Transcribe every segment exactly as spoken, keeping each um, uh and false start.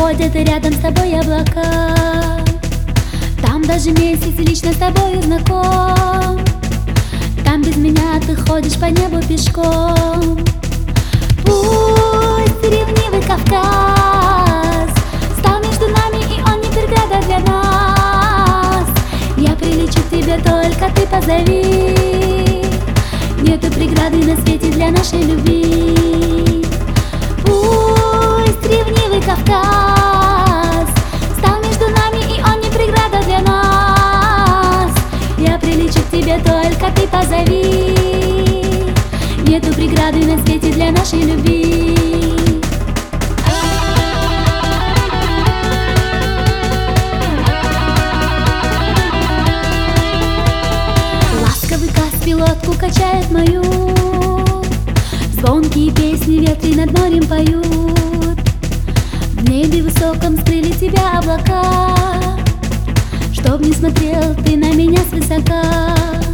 ходят рядом с тобой облака. Там даже месяц лично с тобою знаком. Там без меня ты ходишь по небу пешком. Пусть ревнивый Кавказ стал между нами, и он не преграда для нас. Я прилечу к тебе, только ты позови. Нету преграды на свете для нашей любви. Пусть ревнивый Кавказ стал между нами, и он не преграда для нас. Я прилечу к тебе, только ты позови. Нету преграды на свете для нашей любви. Ласковый Каспий лодку качает мою. Звонкие песни ветры над морем поют. В небе высоком скрыли тебя облака, чтоб не смотрел ты на меня свысока.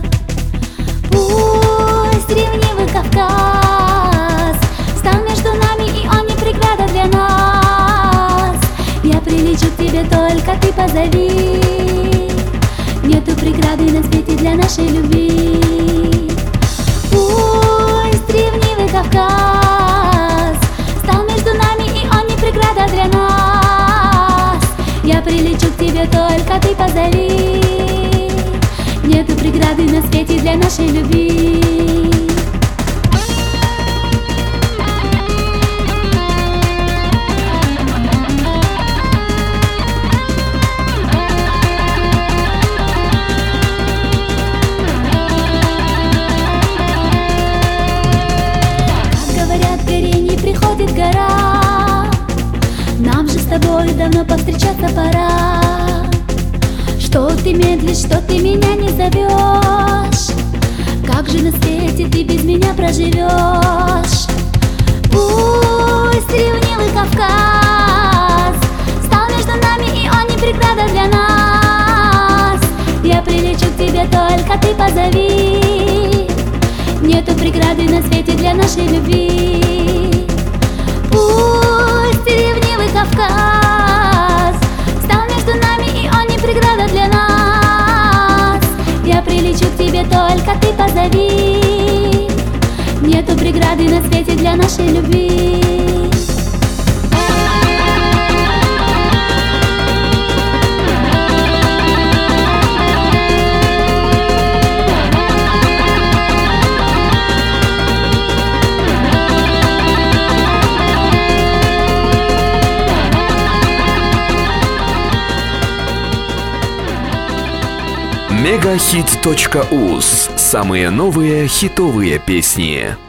Пусть ревнивый Кавказ стал между нами, и он не преграда для нас. Я прилечу к тебе, только ты позови. Нету преграды на свете для нашей любви. Пусть ревнивый Кавказ стал между нами, и он не преграда для нас. Я прилечу к тебе, только ты позови. Нету преграды на свете для нашей любви. Приходит гора, нам же с тобой давно повстречаться пора. Что ты медлишь, что ты меня не зовешь? Как же на свете ты без меня проживешь? Пусть ревнивый Кавказ стал между нами, и он не преграда для нас. Я прилечу к тебе, только ты позови. Нету преграды на свете для нашей любви. Пусть ревнивый Кавказ стал между нами, и он не преграда для нас. Я прилечу к тебе, только ты позови. Нету преграды на свете для нашей любви. мегахит точка уз. Самые новые хитовые песни.